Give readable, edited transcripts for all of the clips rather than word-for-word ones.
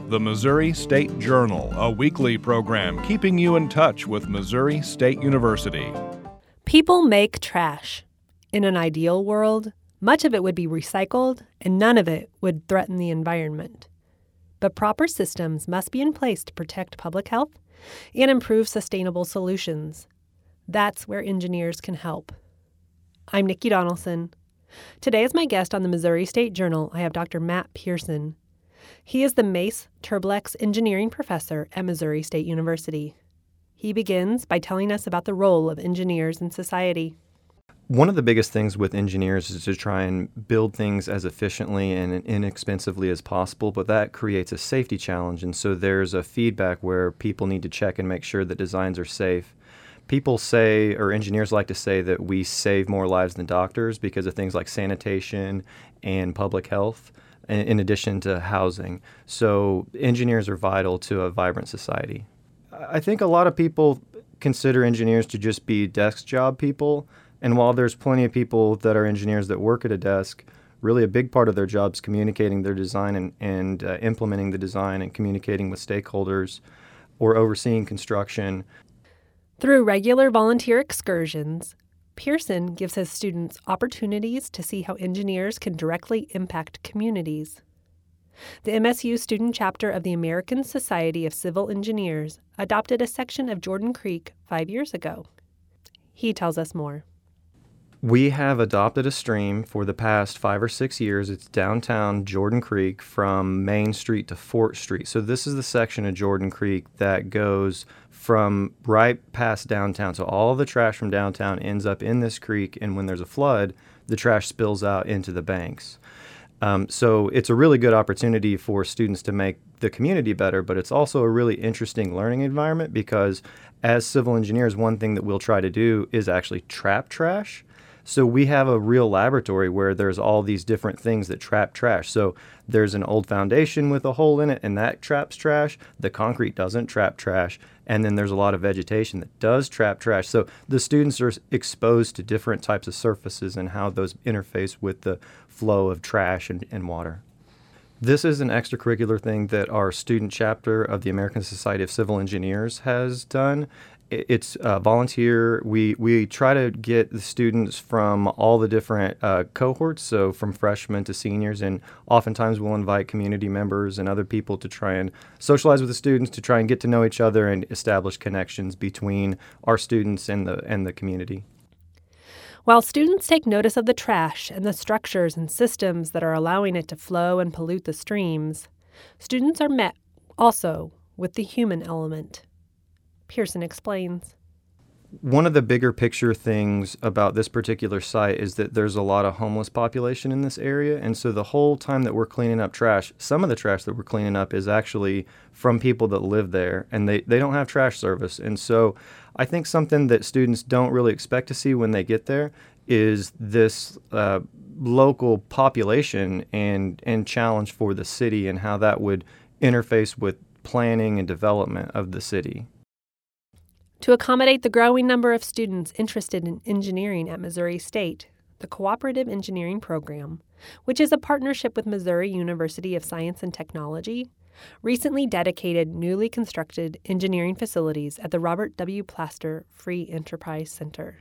The Missouri State Journal, a weekly program keeping you in touch with Missouri State University. People make trash. In an ideal world, much of it would be recycled and none of it would threaten the environment. But proper systems must be in place to protect public health and improve sustainable solutions. That's where engineers can help. I'm Nikki Donaldson. Today as my guest on the Missouri State Journal, I have Dr. Matt Pearson. He is the Mace Turblex Engineering Professor at Missouri State University. He begins by telling us about the role of engineers in society. One of the biggest things with engineers is to try and build things as efficiently and inexpensively as possible, but that creates a safety challenge, and so there's a feedback where people need to check and make sure that designs are safe. People say, or engineers like to say, that we save more lives than doctors because of things like sanitation and public health, in addition to housing. So engineers are vital to a vibrant society. I think a lot of people consider engineers to just be desk job people. And while there's plenty of people that are engineers that work at a desk, really a big part of their job is communicating their design and implementing the design and communicating with stakeholders or overseeing construction. Through regular volunteer excursions, Pearson gives his students opportunities to see how engineers can directly impact communities. The MSU student chapter of the American Society of Civil Engineers adopted a section of Jordan Creek 5 years ago. He tells us more. We have adopted a stream for the past 5 or 6 years. It's downtown Jordan Creek from Main Street to Fort Street. So this is the section of Jordan Creek that goes from right past downtown. So all the trash from downtown ends up in this creek, and when there's a flood, the trash spills out into the banks. So it's a really good opportunity for students to make the community better, but it's also a really interesting learning environment because as civil engineers, one thing that we'll try to do is actually trap trash. So we have a real laboratory where there's all these different things that trap trash. So there's an old foundation with a hole in it, and that traps trash. The concrete doesn't trap trash. And then there's a lot of vegetation that does trap trash. So the students are exposed to different types of surfaces and how those interface with the flow of trash and water. This is an extracurricular thing that our student chapter of the American Society of Civil Engineers has done. It's volunteer. We try to get the students from all the different cohorts, so from freshmen to seniors, and oftentimes we'll invite community members and other people to try and socialize with the students, to try and get to know each other and establish connections between our students and the community. While students take notice of the trash and the structures and systems that are allowing it to flow and pollute the streams, students are met also with the human element. Pearson explains. One of the bigger picture things about this particular site is that there's a lot of homeless population in this area. And so the whole time that we're cleaning up trash, some of the trash that we're cleaning up is actually from people that live there, and they don't have trash service. And so I think something that students don't really expect to see when they get there is this local population and challenge for the city and how that would interface with planning and development of the city. To accommodate the growing number of students interested in engineering at Missouri State, the Cooperative Engineering Program, which is a partnership with Missouri University of Science and Technology, recently dedicated newly constructed engineering facilities at the Robert W. Plaster Free Enterprise Center.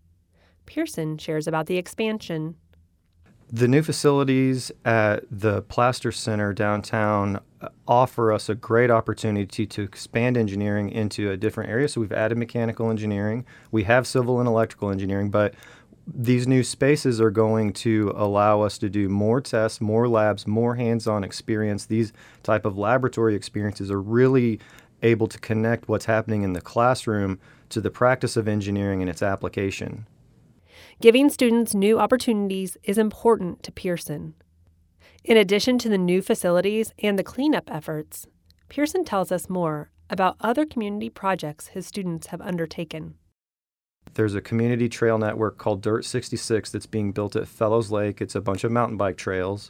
Pearson shares about the expansion. The new facilities at the Plaster Center downtown offer us a great opportunity to expand engineering into a different area. So we've added mechanical engineering. We have civil and electrical engineering, but these new spaces are going to allow us to do more tests, more labs, more hands-on experience. These type of laboratory experiences are really able to connect what's happening in the classroom to the practice of engineering and its application. Giving students new opportunities is important to Pearson. In addition to the new facilities and the cleanup efforts, Pearson tells us more about other community projects his students have undertaken. There's a community trail network called Dirt 66 that's being built at Fellows Lake. It's a bunch of mountain bike trails.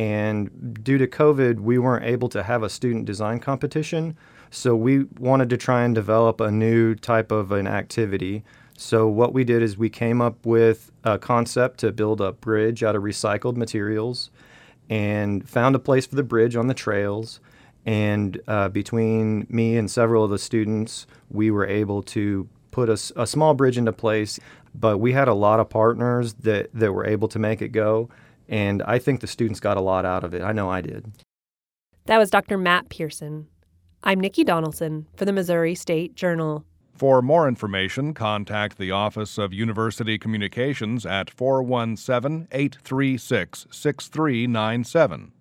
And due to COVID, we weren't able to have a student design competition. So we wanted to try and develop a new type of an activity. So what we did is we came up with a concept to build a bridge out of recycled materials and found a place for the bridge on the trails. And between me and several of the students, we were able to put a small bridge into place. But we had a lot of partners that were able to make it go. And I think the students got a lot out of it. I know I did. That was Dr. Matt Pearson. I'm Nikki Donaldson for the Missouri State Journal. For more information, contact the Office of University Communications at 417-836-6397.